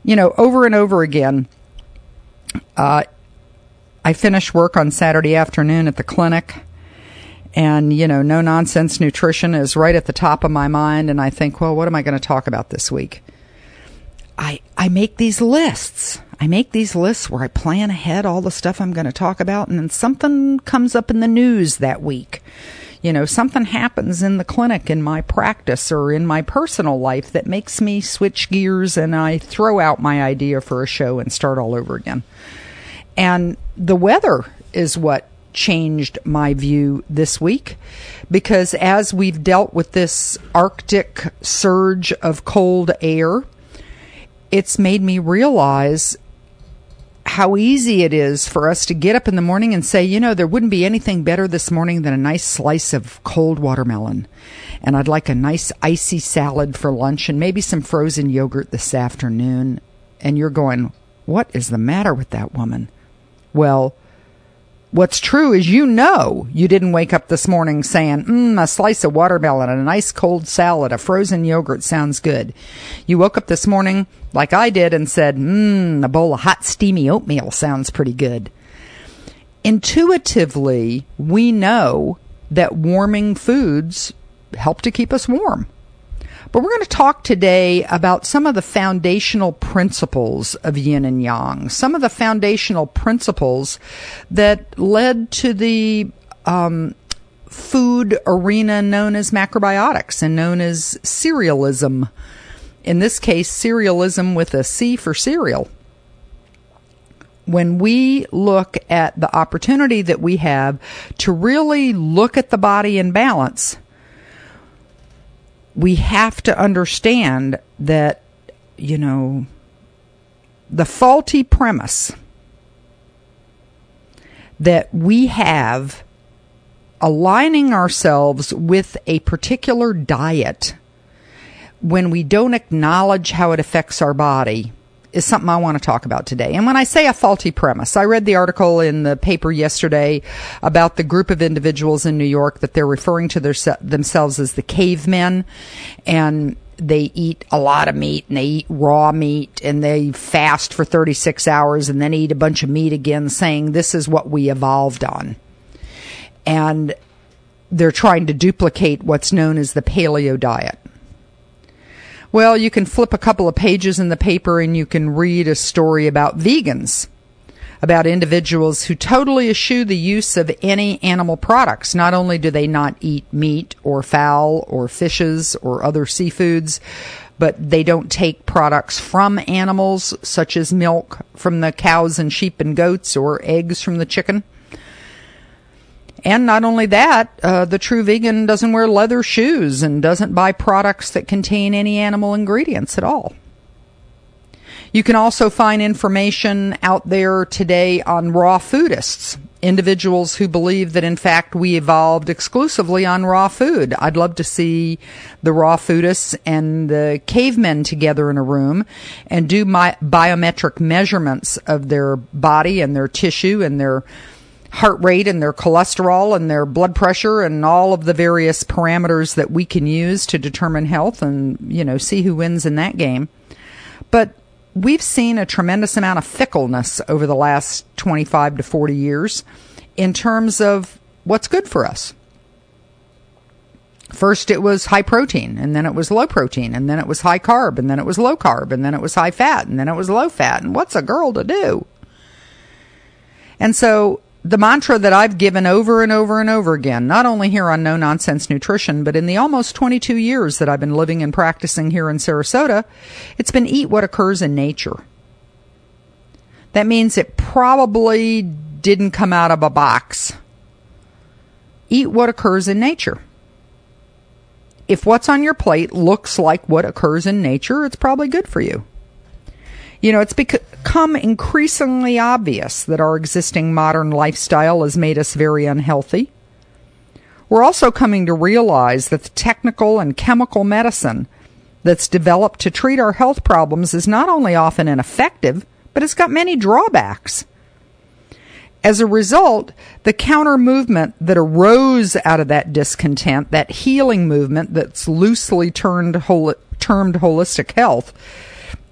Over and over again, I finish work on Saturday afternoon at the clinic, and, no-nonsense nutrition is right at the top of my mind, and I think, well, what am I going to talk about this week? I make these lists. I make these lists where I plan ahead all the stuff I'm going to talk about, and then something comes up in the news that week. Something happens in the clinic, in my practice, or in my personal life that makes me switch gears, and I throw out my idea for a show and start all over again. And the weather is what changed my view this week, because as we've dealt with this Arctic surge of cold air, it's made me realize how easy it is for us to get up in the morning and say, there wouldn't be anything better this morning than a nice slice of cold watermelon. And I'd like a nice icy salad for lunch and maybe some frozen yogurt this afternoon. And you're going, what is the matter with that woman? Well, what's true is you didn't wake up this morning saying, a slice of watermelon, a nice cold salad, a frozen yogurt sounds good. You woke up this morning like I did and said, a bowl of hot steamy oatmeal sounds pretty good. Intuitively, we know that warming foods help to keep us warm. But we're going to talk today about some of the foundational principles of yin and yang, some of the foundational principles that led to the food arena known as macrobiotics and known as cerealism. In this case, cerealism with a C for cereal. When we look at the opportunity that we have to really look at the body in balance, we have to understand that, the faulty premise that we have aligning ourselves with a particular diet when we don't acknowledge how it affects our body is something I want to talk about today. And when I say a faulty premise, I read the article in the paper yesterday about the group of individuals in New York that they're referring to themselves as the cavemen, and they eat a lot of meat, and they eat raw meat, and they fast for 36 hours and then eat a bunch of meat again, saying this is what we evolved on. And they're trying to duplicate what's known as the paleo diet. Well, you can flip a couple of pages in the paper and you can read a story about vegans, about individuals who totally eschew the use of any animal products. Not only do they not eat meat or fowl or fishes or other seafoods, but they don't take products from animals such as milk from the cows and sheep and goats or eggs from the chicken. And not only that, the true vegan doesn't wear leather shoes and doesn't buy products that contain any animal ingredients at all. You can also find information out there today on raw foodists, individuals who believe that, in fact, we evolved exclusively on raw food. I'd love to see the raw foodists and the cavemen together in a room and do biometric measurements of their body and their tissue and their heart rate and their cholesterol and their blood pressure and all of the various parameters that we can use to determine health and, see who wins in that game. But we've seen a tremendous amount of fickleness over the last 25 to 40 years in terms of what's good for us. First it was high protein, and then it was low protein, and then it was high carb, and then it was low carb, and then it was high fat, and then it was low fat. And what's a girl to do? And so the mantra that I've given over and over and over again, not only here on No Nonsense Nutrition, but in the almost 22 years that I've been living and practicing here in Sarasota, it's been eat what occurs in nature. That means it probably didn't come out of a box. Eat what occurs in nature. If what's on your plate looks like what occurs in nature, it's probably good for you. It's become increasingly obvious that our existing modern lifestyle has made us very unhealthy. We're also coming to realize that the technical and chemical medicine that's developed to treat our health problems is not only often ineffective, but it's got many drawbacks. As a result, the counter movement that arose out of that discontent, that healing movement that's loosely termed holistic health,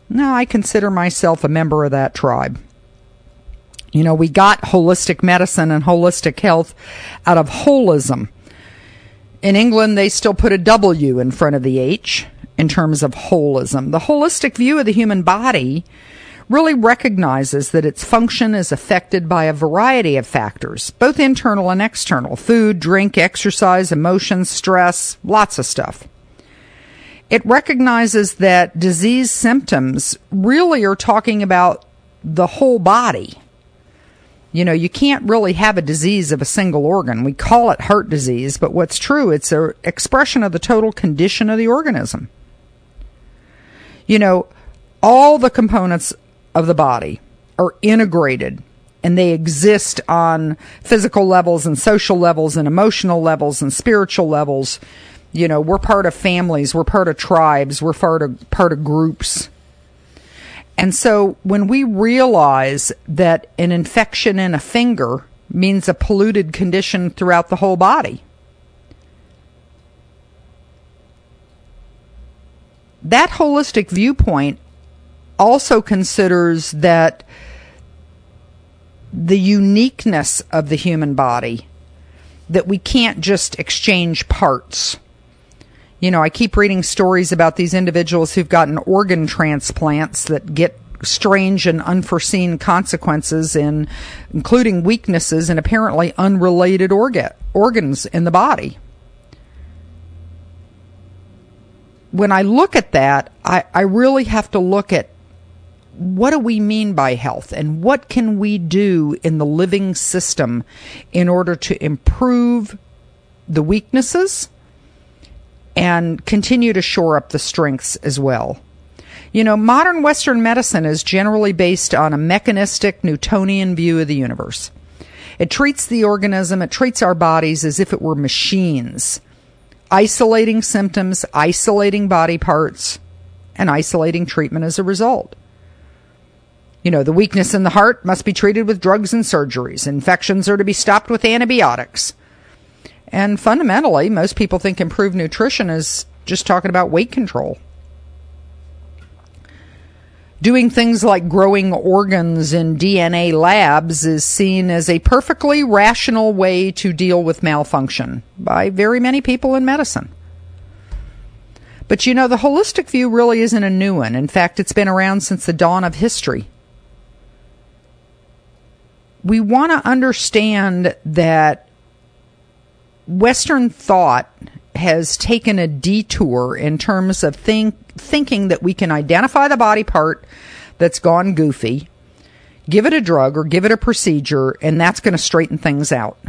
No, I consider myself a member of that tribe. You know, we got holistic medicine and holistic health out of holism. In England, they still put a W in front of the H in terms of holism. The holistic view of the human body really recognizes that its function is affected by a variety of factors, both internal and external: food, drink, exercise, emotions, stress, lots of stuff. It recognizes that disease symptoms really are talking about the whole body. You know, you can't really have a disease of a single organ. We call it heart disease, but what's true, it's an expression of the total condition of the organism. You know, all the components of the body are integrated, and they exist on physical levels and social levels and emotional levels and spiritual levels. You know, we're part of families, we're part of tribes, we're part of groups. And so when we realize that an infection in a finger means a polluted condition throughout the whole body, that holistic viewpoint also considers that the uniqueness of the human body, that we can't just exchange parts. You know, I keep reading stories about these individuals who've gotten organ transplants that get strange and unforeseen consequences, including weaknesses in apparently unrelated organs in the body. When I look at that, I really have to look at, what do we mean by health, and what can we do in the living system in order to improve the weaknesses and continue to shore up the strengths as well. You know, modern Western medicine is generally based on a mechanistic Newtonian view of the universe. It treats the organism, it treats our bodies as if it were machines, isolating symptoms, isolating body parts, and isolating treatment as a result. You know, the weakness in the heart must be treated with drugs and surgeries. Infections are to be stopped with antibiotics. And fundamentally, most people think improved nutrition is just talking about weight control. Doing things like growing organs in DNA labs is seen as a perfectly rational way to deal with malfunction by very many people in medicine. But you know, the holistic view really isn't a new one. In fact, it's been around since the dawn of history. We want to understand that Western thought has taken a detour in terms of thinking that we can identify the body part that's gone goofy, give it a drug or give it a procedure, and that's going to straighten things out.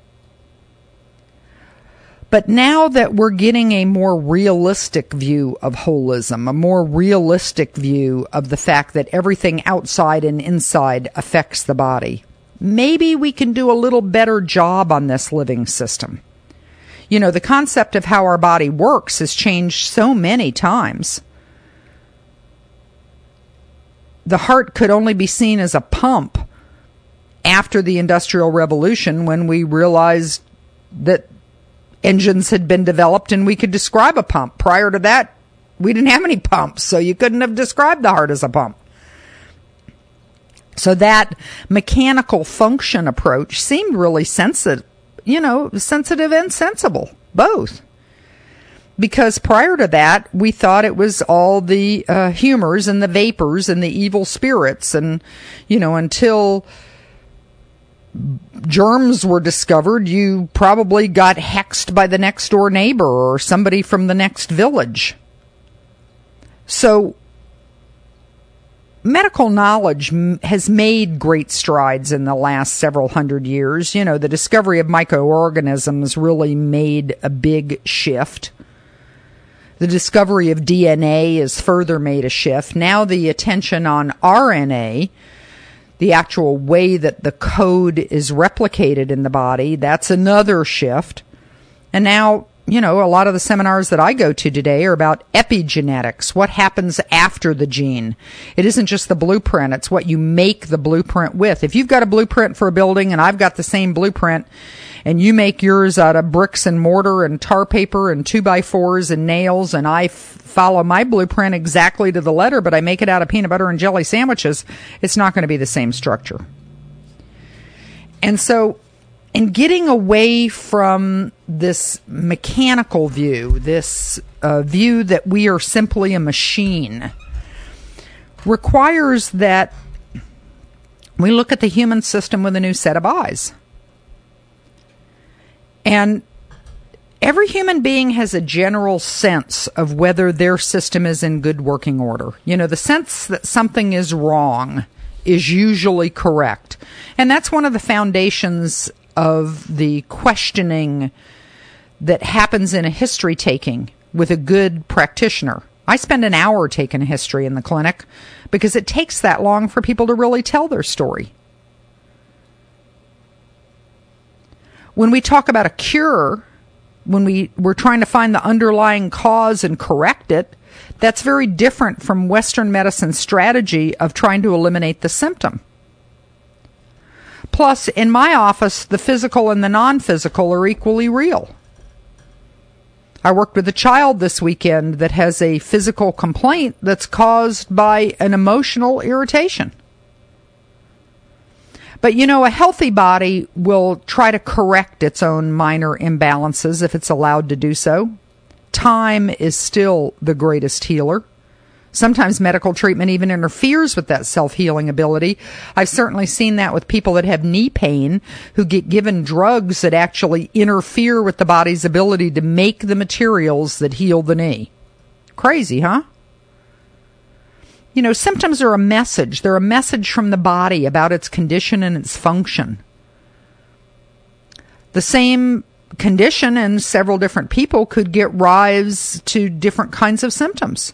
But now that we're getting a more realistic view of holism, a more realistic view of the fact that everything outside and inside affects the body, maybe we can do a little better job on this living system. You know, the concept of how our body works has changed so many times. The heart could only be seen as a pump after the Industrial Revolution, when we realized that engines had been developed and we could describe a pump. Prior to that, we didn't have any pumps, so you couldn't have described the heart as a pump. So that mechanical function approach seemed really sensitive and sensible, both. Because prior to that, we thought it was all the humors and the vapors and the evil spirits. And, you know, until germs were discovered, you probably got hexed by the next door neighbor or somebody from the next village. So medical knowledge has made great strides in the last several hundred years. You know, the discovery of microorganisms really made a big shift. The discovery of DNA has further made a shift. Now the attention on RNA, the actual way that the code is replicated in the body, that's another shift. And now a lot of the seminars that I go to today are about epigenetics, what happens after the gene. It isn't just the blueprint, it's what you make the blueprint with. If you've got a blueprint for a building and I've got the same blueprint, and you make yours out of bricks and mortar and tar paper and 2x4s and nails, and I follow my blueprint exactly to the letter, but I make it out of peanut butter and jelly sandwiches, it's not going to be the same structure. And so, in getting away from this mechanical view, this view that we are simply a machine, requires that we look at the human system with a new set of eyes. And every human being has a general sense of whether their system is in good working order. The sense that something is wrong is usually correct. And that's one of the foundations of the questioning that happens in a history taking with a good practitioner. I spend an hour taking a history in the clinic because it takes that long for people to really tell their story. When we talk about a cure, when we're trying to find the underlying cause and correct it, that's very different from Western medicine's strategy of trying to eliminate the symptom. Plus, in my office, the physical and the non-physical are equally real. I worked with a child this weekend that has a physical complaint that's caused by an emotional irritation. But a healthy body will try to correct its own minor imbalances if it's allowed to do so. Time is still the greatest healer. Sometimes medical treatment even interferes with that self-healing ability. I've certainly seen that with people that have knee pain who get given drugs that actually interfere with the body's ability to make the materials that heal the knee. Crazy, huh? Symptoms are a message. They're a message from the body about its condition and its function. The same condition in several different people could get rise to different kinds of symptoms.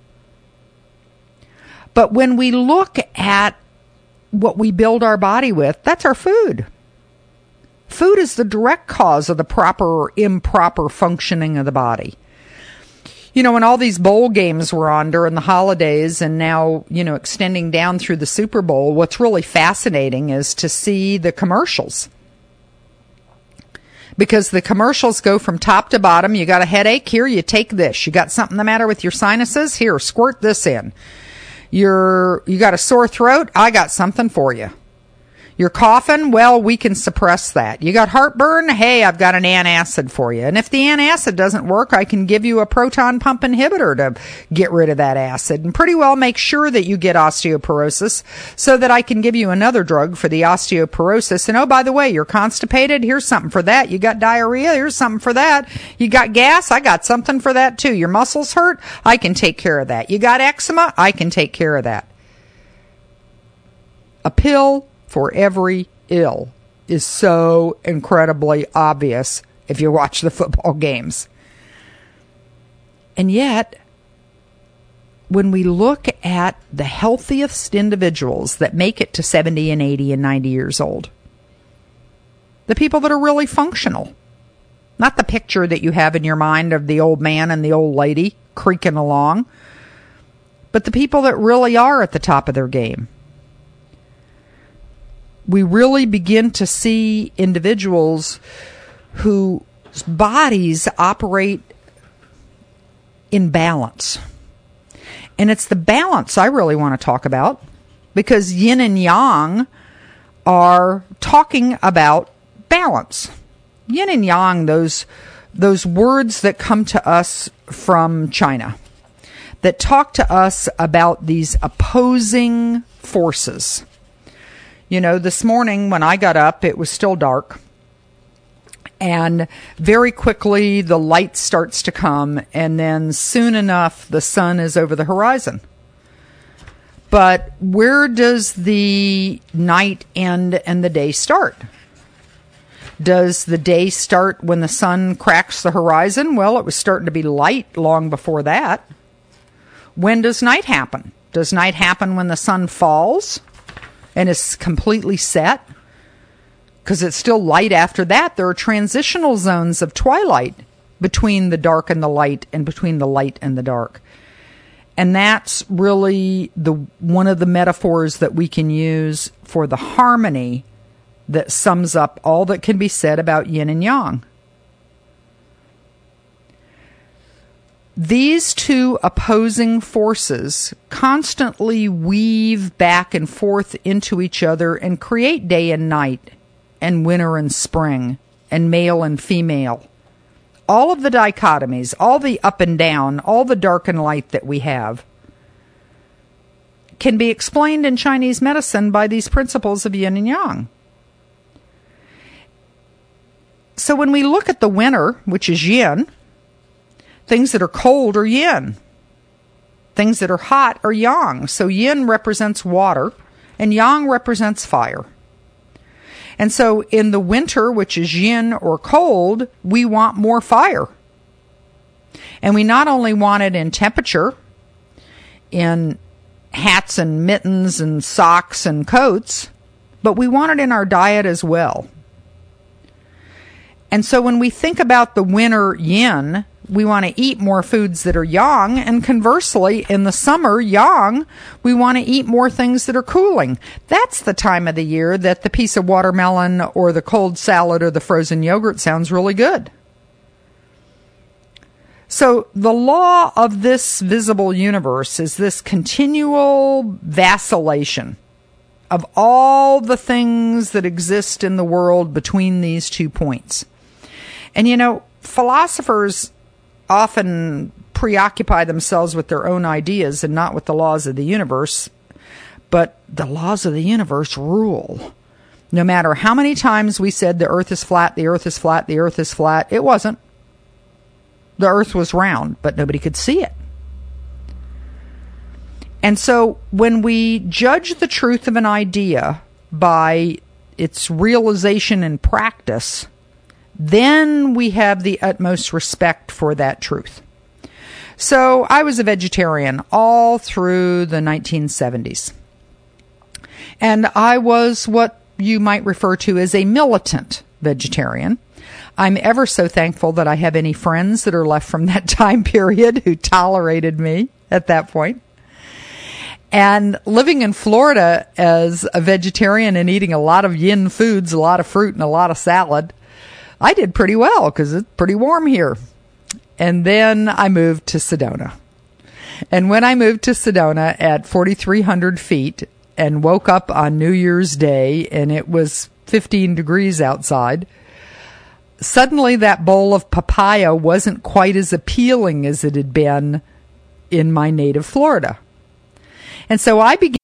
But when we look at what we build our body with, that's our food. Food is the direct cause of the proper or improper functioning of the body. When all these bowl games were on during the holidays and now, extending down through the Super Bowl, what's really fascinating is to see the commercials. Because the commercials go from top to bottom. You got a headache? Here, you take this. You got something the matter with your sinuses? Here, squirt this in. You got a sore throat? I got something for you. You're coughing? Well, we can suppress that. You got heartburn? Hey, I've got an antacid for you. And if the antacid doesn't work, I can give you a proton pump inhibitor to get rid of that acid and pretty well make sure that you get osteoporosis so that I can give you another drug for the osteoporosis. And oh, by the way, you're constipated? Here's something for that. You got diarrhea? Here's something for that. You got gas? I got something for that too. Your muscles hurt? I can take care of that. You got eczema? I can take care of that. A pill for every ill is so incredibly obvious if you watch the football games. And yet, when we look at the healthiest individuals that make it to 70 and 80 and 90 years old, the people that are really functional, not the picture that you have in your mind of the old man and the old lady creaking along, but the people that really are at the top of their game. We really begin to see individuals whose bodies operate in balance. And it's the balance I really want to talk about, because yin and yang are talking about balance. Yin and yang, those words that come to us from China, that talk to us about these opposing forces. This morning when I got up, it was still dark. And very quickly, the light starts to come. And then soon enough, the sun is over the horizon. But where does the night end and the day start? Does the day start when the sun cracks the horizon? Well, it was starting to be light long before that. When does night happen? Does night happen when the sun falls and is completely set? Because it's still light after that. There are transitional zones of twilight between the dark and the light, and between the light and the dark. And that's really one of the metaphors that we can use for the harmony that sums up all that can be said about yin and yang. These two opposing forces constantly weave back and forth into each other and create day and night, and winter and spring, and male and female. All of the dichotomies, all the up and down, all the dark and light that we have can be explained in Chinese medicine by these principles of yin and yang. So when we look at the winter, which is yin, things that are cold are yin. Things that are hot are yang. So yin represents water and yang represents fire. And so in the winter, which is yin or cold, we want more fire. And we not only want it in temperature, in hats and mittens and socks and coats, but we want it in our diet as well. And so when we think about the winter yin, we want to eat more foods that are yang, and conversely, in the summer yang, we want to eat more things that are cooling. That's the time of the year that the piece of watermelon or the cold salad or the frozen yogurt sounds really good. So the law of this visible universe is this continual vacillation of all the things that exist in the world between these 2 points. And philosophers often preoccupy themselves with their own ideas and not with the laws of the universe. But the laws of the universe rule. No matter how many times we said the earth is flat, the earth is flat, the earth is flat, it wasn't. The earth was round, but nobody could see it. And so when we judge the truth of an idea by its realization in practice, then we have the utmost respect for that truth. So I was a vegetarian all through the 1970s. And I was what you might refer to as a militant vegetarian. I'm ever so thankful that I have any friends that are left from that time period who tolerated me at that point. And living in Florida as a vegetarian and eating a lot of yin foods, a lot of fruit and a lot of salad, I did pretty well because it's pretty warm here. And then I moved to Sedona. And when I moved to Sedona at 4,300 feet and woke up on New Year's Day and it was 15 degrees outside, suddenly that bowl of papaya wasn't quite as appealing as it had been in my native Florida. And so I began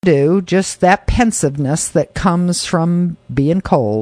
do, just that pensiveness that comes from being cold.